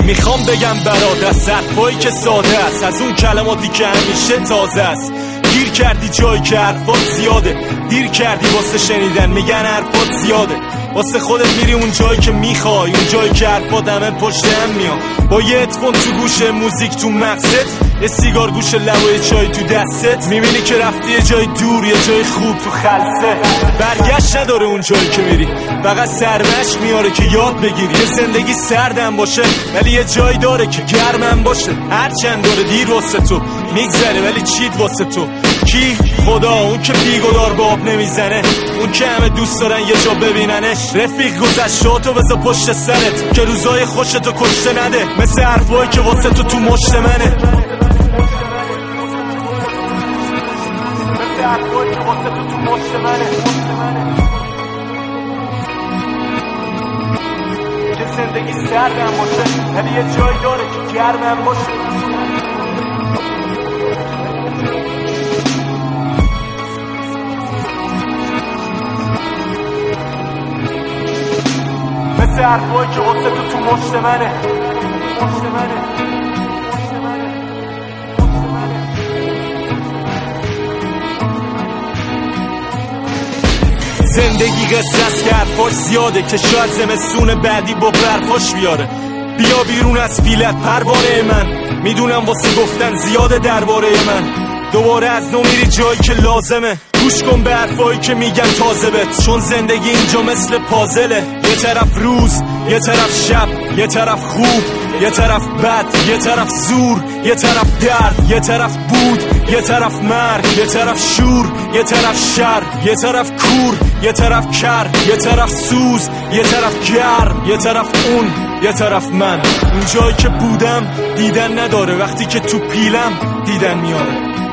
میخوام بگم برات از حرفایی که ساده است، از اون کلماتی که همیشه تازه است. گیر کردی جایی که حرفات زیاده، دیر کردی واسه شنیدن، میگن حرفات زیاده. واسه خودت میری اون جایی که میخوای، اون جایی که حرفات همه پشت هم میان. با یه هدفون تو گوشه، موزیک تو مغزت، یه سیگار گوشه لب و یه چای تو دستت، میبینی که رفتی یه جای دور، یه جای خوب تو خلصه. برگشت نداره اون جایی که میری، فقط سرمش میاره که یاد بگیری. یه زندگی سردم باشه ولی یه جایی داره که گرمم باشه. هرچند داره دیر واسه تو میگذره ولی چید واسه تو. کی؟ خدا، اون که بیگدار به آب نمیزنه، اون که همه دوست دارن یه جا ببیننش. رفیق گذشتهاتو بذار پشت سرت که روزای خوشتو کشته نده، مثل حرفایی که واسه تو مشت منه. حرفایی که واسه تو مشت منه. که زندگی سردم باشه ولی یه جایی داره که گرمم باشه. مثل حرفایی که واسه تو مشت منه. زندگی قصه است که حرفاش زیاده، که شاید زمستون بعدی با برفاش بیاره. بیا بیرون از فیلت پروانه من، میدونم واسه گفتن زیاده درباره من. دوباره از نو میری جایی که لازمه، گوش کن به حرفایی که میگن تازه بهت، چون زندگی اینجا مثل پازله. یه طرف روز، یه طرف شب، یه طرف خوب، یه طرف بد، یه طرف زور، یه طرف درد، یه طرف بود، یه طرف مرگ، یه طرف شور، یه طرف شر، یه طرف کور، یه طرف کر، یه طرف سوز، یه طرف گرم، یه طرف اون، یه طرف من. اون جایی که بودم دیدن نداره، وقتی که تو پیلم دیدن میاره.